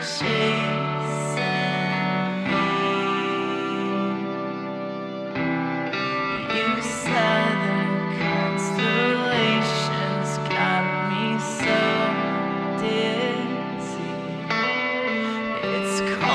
chasing me. You southern constellations got me so dizzy. It's cold.